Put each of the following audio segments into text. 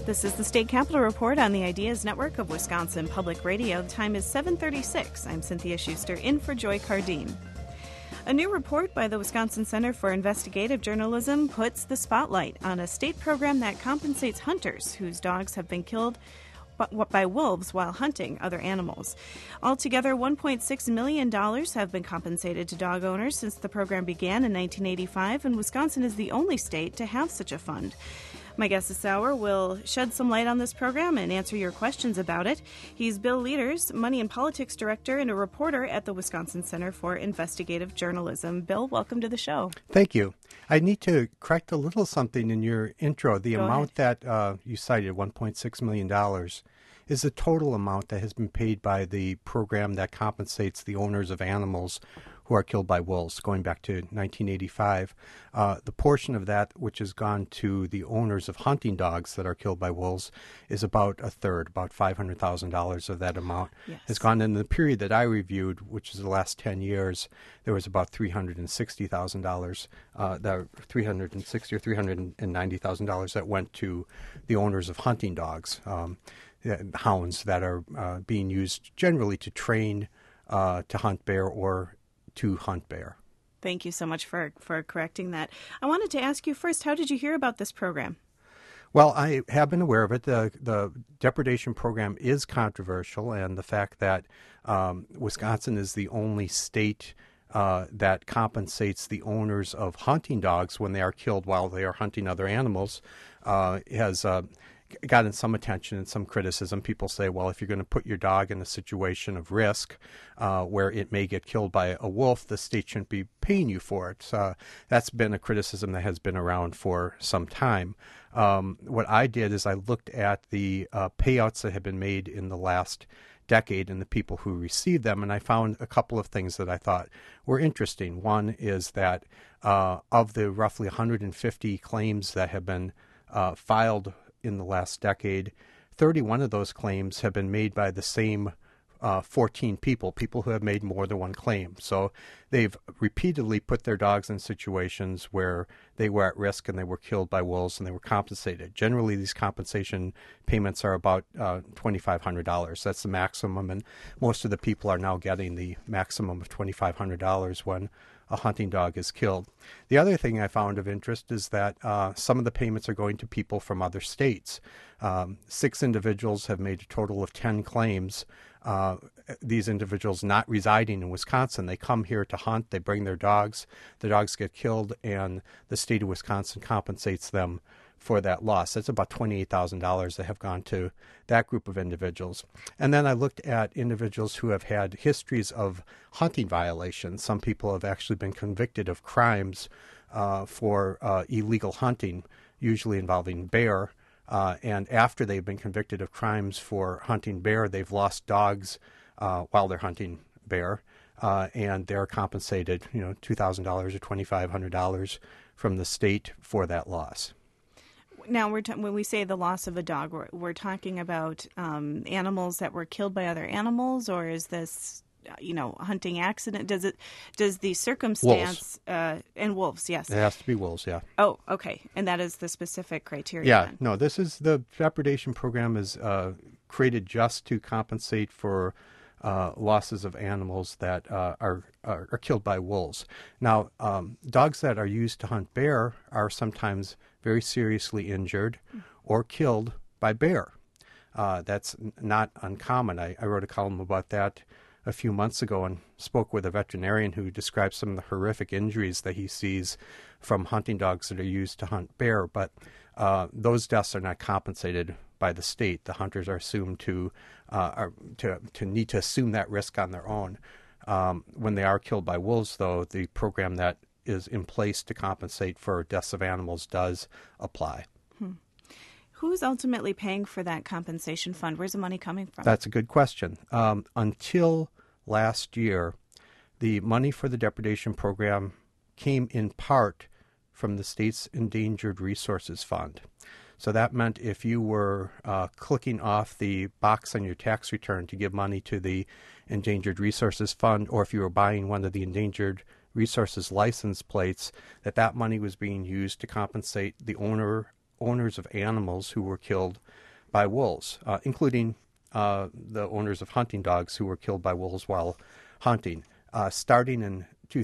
This is the State Capitol Report on the Ideas Network of Wisconsin Public Radio. The time is 7:36. I'm Cynthia Schuster, in for Joy Cardine. A new report by the Wisconsin Center for Investigative Journalism puts the spotlight on a state program that compensates hunters whose dogs have been killed by wolves while hunting other animals. Altogether, $1.6 million have been compensated to dog owners since the program began in 1985, and Wisconsin is the only state to have such a fund. My guest this hour will shed some light on this program and answer your questions about it. He's Bill Leaders, Money and Politics Director and a reporter at the Wisconsin Center for Investigative Journalism. Bill, welcome to the show. Thank you. I need to correct a little something in your intro. The Go amount that you cited, $1.6 million, is the total amount that has been paid by the program that compensates the owners of animals who are killed by wolves, going back to 1985. The portion of that which has gone to the owners of hunting dogs that are killed by wolves is about a third, about $500,000 of that amount has gone. In the period that I reviewed, which is the last 10 years, there was about $360,000, $360,000 or $390,000 that went to the owners of hunting dogs, hounds that are being used generally to train to hunt bear or to hunt bear. Thank you so much for correcting that. I wanted to ask you first, how did you hear about this program? Well, I have been aware of it. The depredation program is controversial, and the fact that Wisconsin is the only state that compensates the owners of hunting dogs when they are killed while they are hunting other animals has gotten some attention and some criticism. People say, well, if you're going to put your dog in a situation of risk where it may get killed by a wolf, the state shouldn't be paying you for it. That's been a criticism that has been around for some time. What I did is I looked at the payouts that have been made in the last decade and the people who received them, and I found a couple of things that I thought were interesting. One is that of the roughly 150 claims that have been filed in the last decade, 31 of those claims have been made by the same 14 people who have made more than one claim. So they've repeatedly put their dogs in situations where they were at risk and they were killed by wolves and they were compensated. Generally, these compensation payments are about $2,500. That's the maximum, and most of the people are now getting the maximum of $2,500 when a hunting dog is killed. The other thing I found of interest is that some of the payments are going to people from other states. 6 individuals have made a total of 10 claims. These individuals not residing in Wisconsin, they come here to hunt, they bring their dogs, the dogs get killed, and the state of Wisconsin compensates them for that loss. That's about $28,000 that have gone to that group of individuals. And then I looked at individuals who have had histories of hunting violations. Some people have actually been convicted of crimes for illegal hunting, usually involving bear. And after they've been convicted of crimes for hunting bear, they've lost dogs while they're hunting bear. And they're compensated, $2,000 or $2,500 from the state for that loss. Now, when we say the loss of a dog, we're talking about animals that were killed by other animals, or is this, hunting accident? Does the circumstance wolves. And wolves? Yes, It has to be wolves. Yeah. Oh, okay, and that is the specific criteria. Yeah. Then. No, this is the depredation program is created just to compensate for losses of animals that are killed by wolves. Now, dogs that are used to hunt bear are sometimes very seriously injured or killed by bear. That's not uncommon. I wrote a column about that a few months ago and spoke with a veterinarian who described some of the horrific injuries that he sees from hunting dogs that are used to hunt bear. But those deaths are not compensated by the state. The hunters are assumed to need to assume that risk on their own. When they are killed by wolves, though, the program that is in place to compensate for deaths of animals does apply. Who's ultimately paying for that compensation fund? Where's the money coming from? That's a good question. Until last year, the money for the depredation program came in part from the state's Endangered Resources Fund. So that meant if you were clicking off the box on your tax return to give money to the Endangered Resources Fund, or if you were buying one of the Endangered Resources license plates, that money was being used to compensate the owner owners of animals who were killed by wolves, including the owners of hunting dogs who were killed by wolves while hunting. Starting in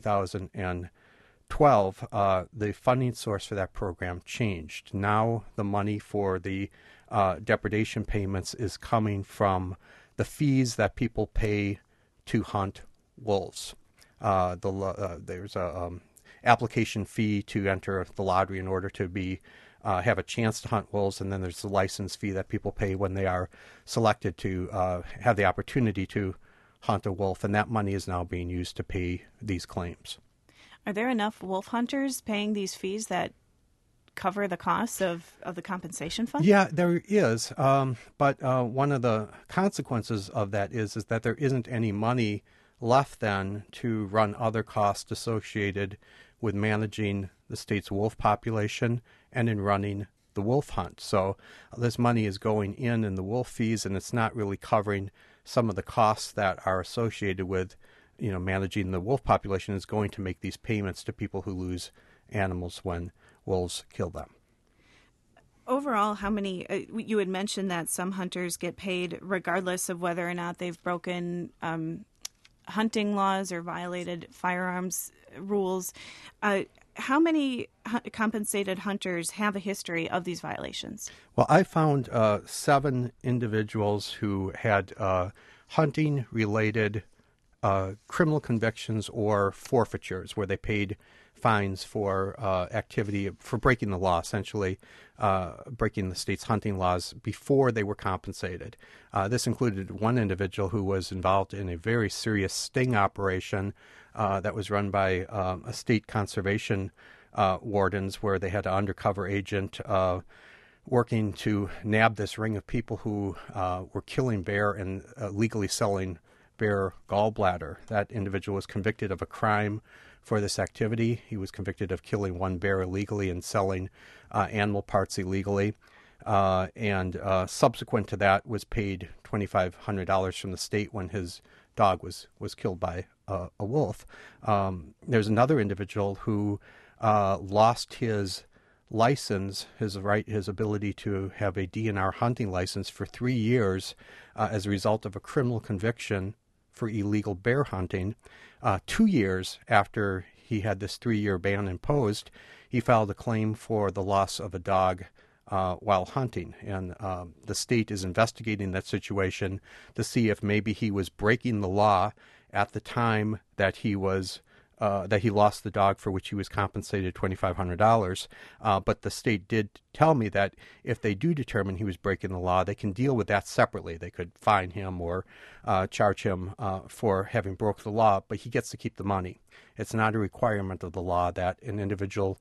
2012, the funding source for that program changed. Now the money for the depredation payments is coming from the fees that people pay to hunt wolves. There's a application fee to enter the lottery in order to have a chance to hunt wolves, and then there's the license fee that people pay when they are selected to have the opportunity to hunt a wolf, and that money is now being used to pay these claims. Are there enough wolf hunters paying these fees that cover the costs of the compensation fund? Yeah, there is, but one of the consequences of that is that there isn't any money left then to run other costs associated with managing the state's wolf population and in running the wolf hunt. So this money is going in the wolf fees, and it's not really covering some of the costs that are associated with, managing the wolf population. Is going to make these payments to people who lose animals when wolves kill them. Overall, how many, you had mentioned that some hunters get paid regardless of whether or not they've broken hunting laws or violated firearms rules. How many compensated hunters have a history of these violations? Well, I found 7 individuals who had hunting-related criminal convictions or forfeitures, where they paid fines for activity, for breaking the law, essentially breaking the state's hunting laws before they were compensated. This included one individual who was involved in a very serious sting operation that was run by a state conservation wardens, where they had an undercover agent working to nab this ring of people who were killing bear and legally selling bear gallbladder. That individual was convicted of a crime for this activity. He was convicted of killing one bear illegally and selling animal parts illegally. And subsequent to that was paid $2,500 from the state when his dog was killed by a wolf. There's another individual who lost his license, his ability to have a DNR hunting license for 3 years as a result of a criminal conviction for illegal bear hunting. 2 years after he had this 3-year ban imposed, he filed a claim for the loss of a dog while hunting. And the state is investigating that situation to see if maybe he was breaking the law at the time that he was that he lost the dog, for which he was compensated $2,500. But the state did tell me that if they do determine he was breaking the law, they can deal with that separately. They could fine him or charge him for having broke the law, but he gets to keep the money. It's not a requirement of the law that an individual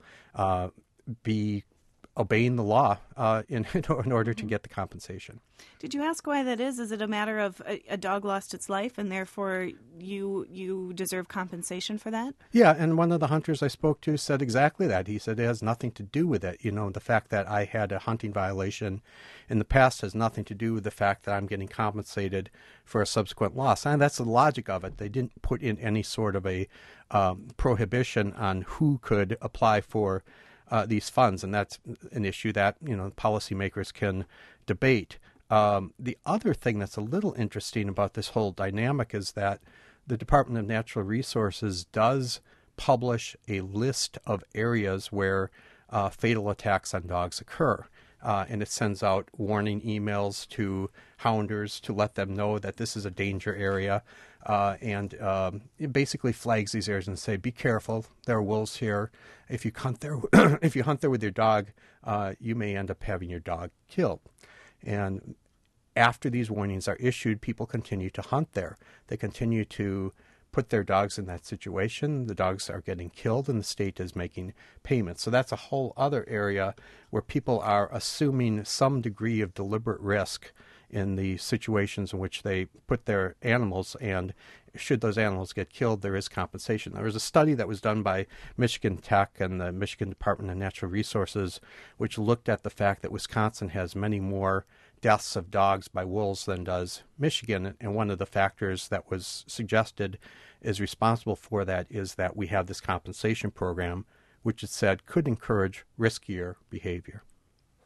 be obeying the law in order to get the compensation. Did you ask why that is? Is it a matter of a dog lost its life and therefore you deserve compensation for that? Yeah, and one of the hunters I spoke to said exactly that. He said it has nothing to do with it. The fact that I had a hunting violation in the past has nothing to do with the fact that I'm getting compensated for a subsequent loss. And that's the logic of it. They didn't put in any sort of a prohibition on who could apply for these funds, and that's an issue that policymakers can debate. The other thing that's a little interesting about this whole dynamic is that the Department of Natural Resources does publish a list of areas where fatal attacks on dogs occur. And it sends out warning emails to hounders to let them know that this is a danger area. And it basically flags these areas and say, be careful, there are wolves here. If you hunt there, with your dog, you may end up having your dog killed. And after these warnings are issued, people continue to hunt there. They continue to put their dogs in that situation. The dogs are getting killed and the state is making payments. So that's a whole other area where people are assuming some degree of deliberate risk in the situations in which they put their animals, and should those animals get killed, there is compensation. There was a study that was done by Michigan Tech and the Michigan Department of Natural Resources, which looked at the fact that Wisconsin has many more deaths of dogs by wolves than does Michigan, and one of the factors that was suggested is responsible for that is that we have this compensation program, which it said could encourage riskier behavior.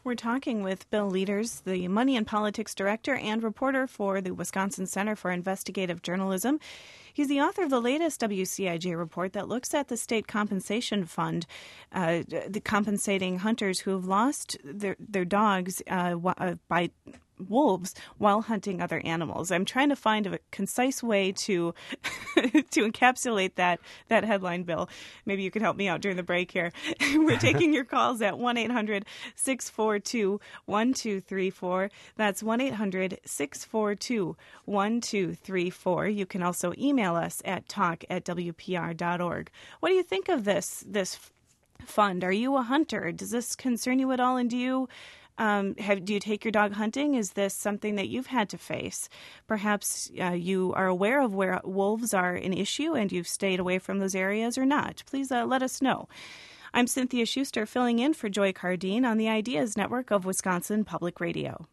We're talking with Bill Leaders, the Money and Politics Director and reporter for the Wisconsin Center for Investigative Journalism. He's the author of the latest WCIJ report that looks at the state compensation fund, compensating hunters who have lost their dogs by wolves while hunting other animals. I'm trying to find a concise way to to encapsulate that headline, Bill. Maybe you could help me out during the break here. We're taking your calls at 1-800-642-1234. That's 1-800-642-1234. You can also email us at talk@wpr.org. What do you think of this fund? Are you a hunter? Does this concern you at all? And do you take your dog hunting? Is this something that you've had to face? Perhaps you are aware of where wolves are an issue and you've stayed away from those areas or not. Please let us know. I'm Cynthia Schuster, filling in for Joy Cardine on the Ideas Network of Wisconsin Public Radio.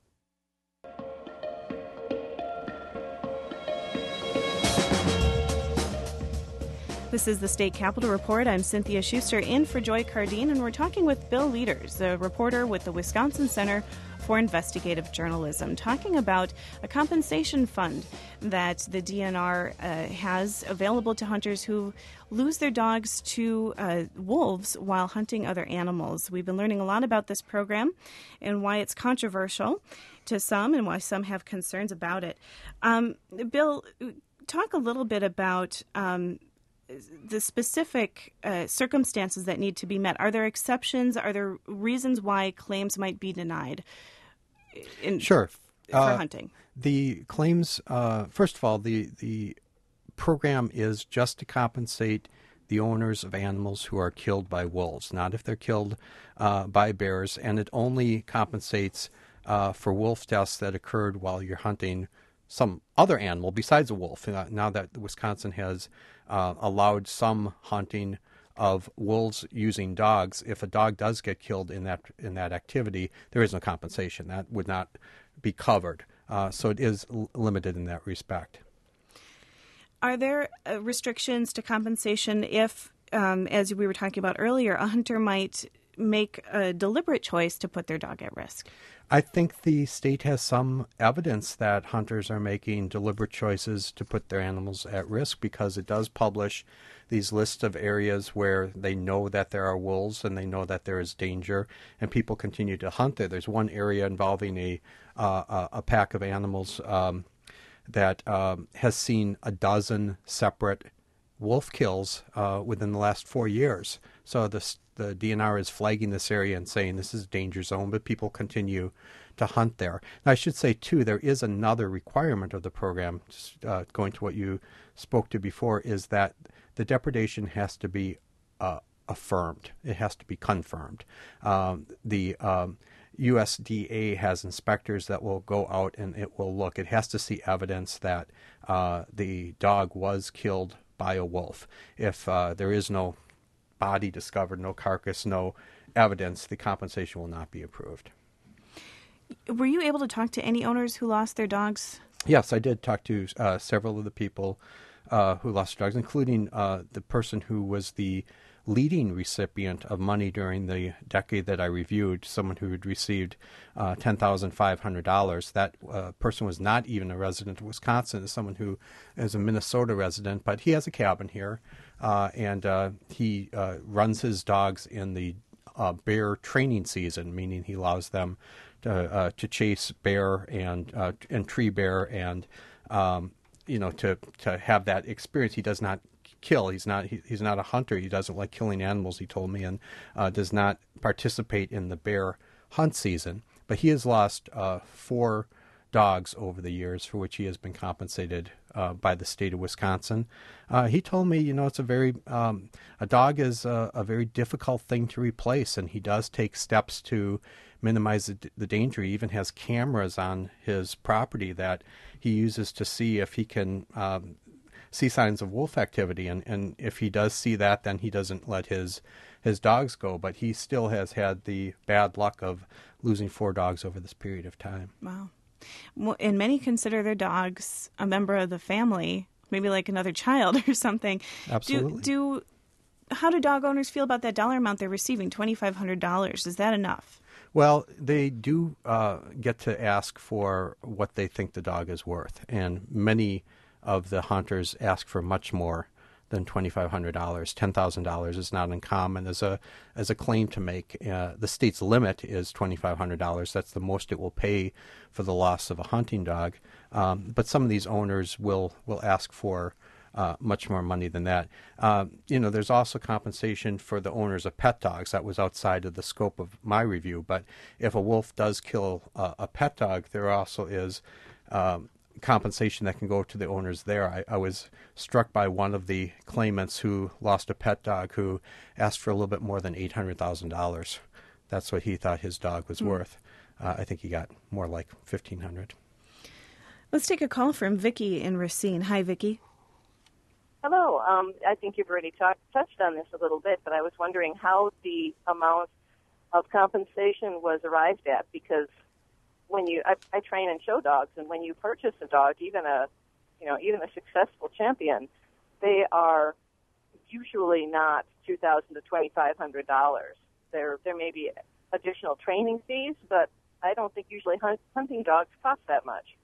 This is the State Capitol Report. I'm Cynthia Schuster in for Joy Cardine, and we're talking with Bill Leaders, a reporter with the Wisconsin Center for Investigative Journalism, talking about a compensation fund that the DNR has available to hunters who lose their dogs to wolves while hunting other animals. We've been learning a lot about this program and why it's controversial to some and why some have concerns about it. Bill, talk a little bit about the specific circumstances that need to be met. Are there exceptions? Are there reasons why claims might be denied? Sure. For hunting. The claims, first of all, the program is just to compensate the owners of animals who are killed by wolves, not if they're killed by bears, and it only compensates for wolf deaths that occurred while you're hunting some other animal besides a wolf. Now that Wisconsin has allowed some hunting of wolves using dogs, if a dog does get killed in that activity, there is no compensation. That would not be covered. So it is limited in that respect. Are there restrictions to compensation if, as we were talking about earlier, a hunter might make a deliberate choice to put their dog at risk? I think the state has some evidence that hunters are making deliberate choices to put their animals at risk, because it does publish these lists of areas where they know that there are wolves and they know that there is danger, and people continue to hunt there. There's one area involving a pack of animals that has seen a dozen separate wolf kills within the last 4 years. So the DNR is flagging this area and saying this is a danger zone, but people continue to hunt there. Now, I should say, too, there is another requirement of the program, just, going to what you spoke to before, is that the depredation has to be affirmed. It has to be confirmed. The USDA has inspectors that will go out and it will look. It has to see evidence that the dog was killed by a wolf. If there is no body discovered, no carcass, no evidence, the compensation will not be approved. Were you able to talk to any owners who lost their dogs? Yes, I did talk to several of the people who lost their dogs, including the person who was the leading recipient of money during the decade that I reviewed, someone who had received $10,500. That person was not even a resident of Wisconsin. It's someone who is a Minnesota resident, but he has a cabin here, and he runs his dogs in the bear training season, meaning he allows them to chase bear and tree bear and to have that experience. He does not kill. He's not a hunter. He doesn't like killing animals, he told me, and does not participate in the bear hunt season. But he has lost 4 dogs over the years, for which he has been compensated by the state of Wisconsin. He told me, it's a dog is a very difficult thing to replace, and he does take steps to minimize the danger. He even has cameras on his property that he uses to see if he can see signs of wolf activity, and if he does see that, then he doesn't let his dogs go. But he still has had the bad luck of losing 4 dogs over this period of time. Wow. Well, and many consider their dogs a member of the family, maybe like another child or something. Absolutely. How do dog owners feel about that dollar amount they're receiving, $2,500? Is that enough? Well, they do get to ask for what they think the dog is worth, and many of the hunters ask for much more than $2,500. $10,000 is not uncommon as a claim to make. The state's limit is $2,500. That's the most it will pay for the loss of a hunting dog. But some of these owners will ask for much more money than that. There's also compensation for the owners of pet dogs. That was outside of the scope of my review. But if a wolf does kill a pet dog, there also is compensation that can go to the owners there. I was struck by one of the claimants who lost a pet dog who asked for a little bit more than $800,000. That's what he thought his dog was worth. I think he got more like $1,500. Let's take a call from Vicki in Racine. Hi, Vicki. Hello. I think you've already touched on this a little bit, but I was wondering how the amount of compensation was arrived at, because when I train and show dogs, and when you purchase a dog, even a successful champion, they are usually not $2,000 to $2,500. There may be additional training fees, but I don't think usually hunting dogs cost that much.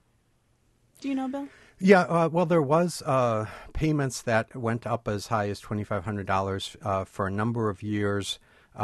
Do you know, Bill? Yeah, well, there was payments that went up as high as $2,500 for a number of years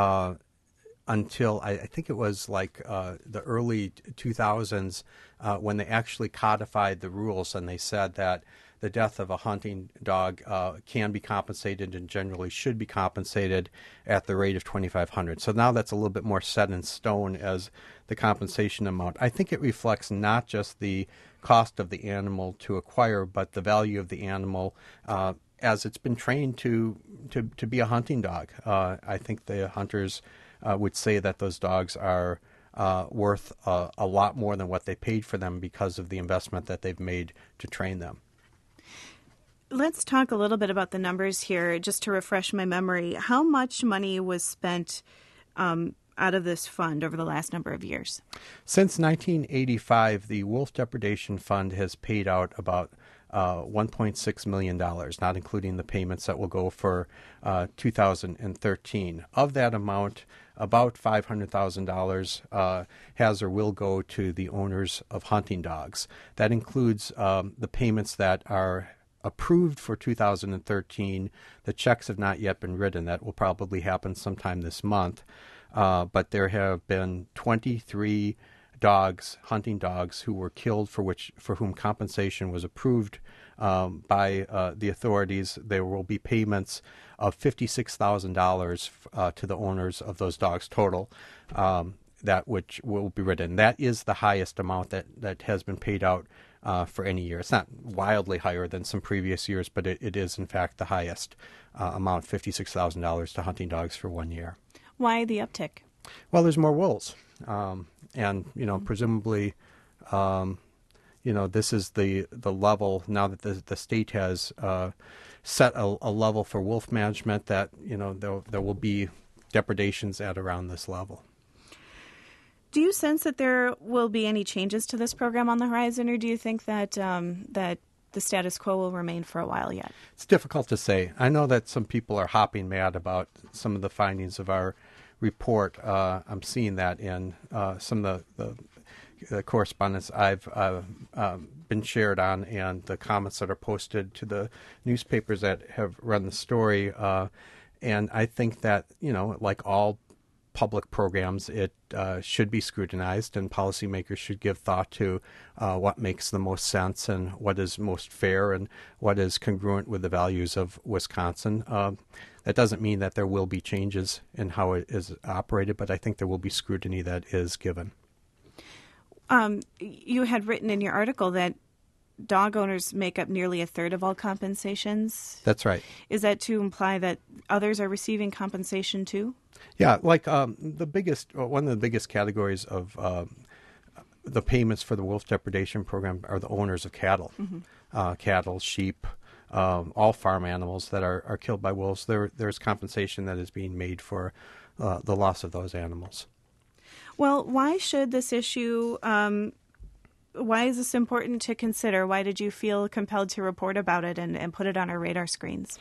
until I think it was like the early 2000s when they actually codified the rules, and they said that the death of a hunting dog can be compensated and generally should be compensated at the rate of $2,500. So now that's a little bit more set in stone as the compensation amount. I think it reflects not just the cost of the animal to acquire, but the value of the animal as it's been trained to be a hunting dog. I think the hunters would say that those dogs are worth a lot more than what they paid for them because of the investment that they've made to train them. Let's talk a little bit about the numbers here, just to refresh my memory. How much money was spent out of this fund over the last number of years? Since 1985, the Wolf Depredation Fund has paid out about $1.6 million, not including the payments that will go for 2013. Of that amount, about $500,000 has or will go to the owners of hunting dogs. That includes the payments that are approved for 2013. The checks have not yet been written. That will probably happen sometime this month. But there have been 23 dogs, hunting dogs, who were killed for whom compensation was approved by the authorities. There will be payments of $56,000 to the owners of those dogs total. That which will be written. That is the highest amount that has been paid out for any year. It's not wildly higher than some previous years, but it is in fact the highest amount, $56,000 to hunting dogs for 1 year. Why the uptick? Well, there's more wolves, and presumably, this is the level now that the state has set a level for wolf management that there will be depredations at around this level. Do you sense that there will be any changes to this program on the horizon, or do you think that that the status quo will remain for a while yet? It's difficult to say. I know that some people are hopping mad about some of the findings of our report. I'm seeing that in some of the correspondence I've been shared on and the comments that are posted to the newspapers that have run the story. And I think that, like all public programs, it should be scrutinized, and policymakers should give thought to what makes the most sense and what is most fair and what is congruent with the values of Wisconsin. That doesn't mean that there will be changes in how it is operated, but I think there will be scrutiny that is given. You had written in your article that dog owners make up nearly a third of all compensations. That's right. Is that to imply that others are receiving compensation too? Yeah, like one of the biggest categories of the payments for the wolf depredation program are the owners of cattle, cattle, sheep, all farm animals that are killed by wolves. There's compensation that is being made for the loss of those animals. Well, why should this issue? Why is this important to consider? Why did you feel compelled to report about it and put it on our radar screens?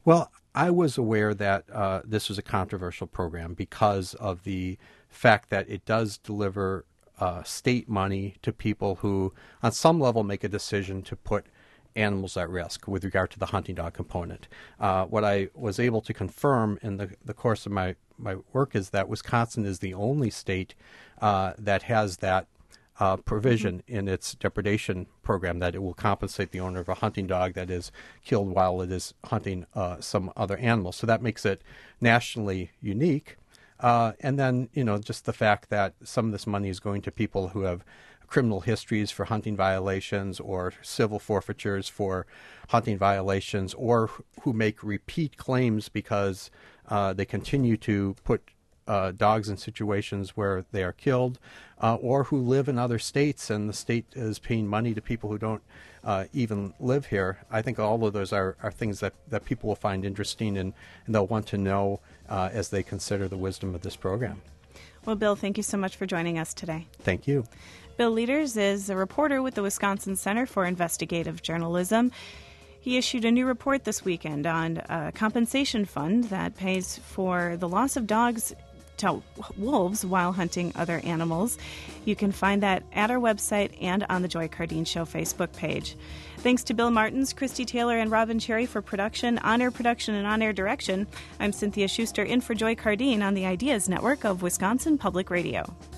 Well, I was aware that this was a controversial program because of the fact that it does deliver state money to people who, on some level, make a decision to put animals at risk with regard to the hunting dog component. What I was able to confirm in the course of my work is that Wisconsin is the only state that has that provision in its depredation program, that it will compensate the owner of a hunting dog that is killed while it is hunting some other animal. So that makes it nationally unique. And then, just the fact that some of this money is going to people who have criminal histories for hunting violations or civil forfeitures for hunting violations, or who make repeat claims because they continue to put dogs in situations where they are killed, or who live in other states and the state is paying money to people who don't even live here. I think all of those are things that people will find interesting, and they'll want to know as they consider the wisdom of this program. Well, Bill, thank you so much for joining us today. Thank you. Bill Leaders is a reporter with the Wisconsin Center for Investigative Journalism. He issued a new report this weekend on a compensation fund that pays for the loss of dogs to wolves while hunting other animals. You can find that at our website and on the Joy Cardeen Show Facebook page. Thanks to Bill Martins, Christy Taylor, and Robin Cherry for production, on-air production, and on-air direction. I'm Cynthia Schuster in for Joy Cardeen on the Ideas Network of Wisconsin Public Radio.